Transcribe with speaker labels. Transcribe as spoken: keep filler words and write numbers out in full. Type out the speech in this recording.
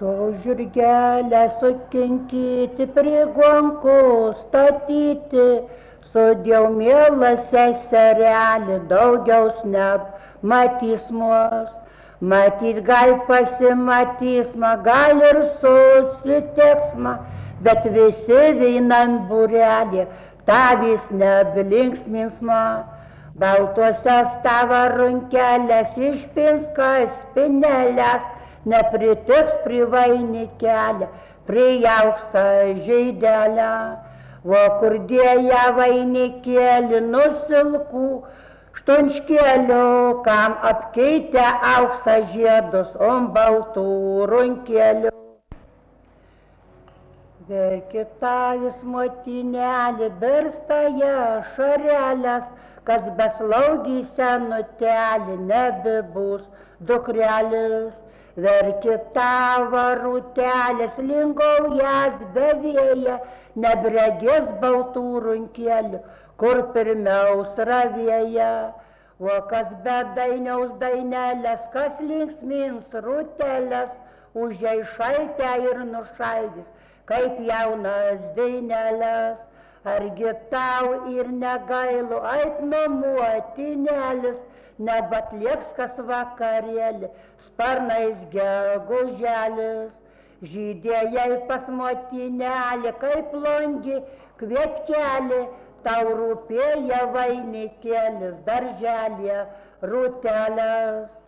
Speaker 1: To žirgelę sukinkyti, prigonku statyti, sudėjau mielą seserelį, daugiaus nematys mus. Matyt, gal pasimatys, ma gal ir susitiks, ma, bet visi vienam būrelį, tavis nebelinksmins ma. Baltuose stava runkelės išpinska spinelės, nepritiks prie vainikelę, prie auksą žaidelę. O kur dėja vainikėlį nusilkų, štunškėlių, kam apkeitę auksą žiedus, om baltų runkelių. Verkitavis motinelį, birstaja šarelės, kas beslaugį senutelį, nebebus dukrelis. Verkitava rūtelės, lingaujas bevėja, nebregės baltų runkelių, kur pirmiaus ravėja. O kas be dainiaus dainelės, kas linksmins rūtelės, užjai šaltę ir nušaldys, kaip jaunas dainelės. Argi tau ir negailu ait nuo motinėlis, nebatlieks kas vakarėlį, sparnais geguželis. Žydėjai pas motinelį, kaip longi kvietkelį, tau rūpėja vainikėlis, darželė rūtelės.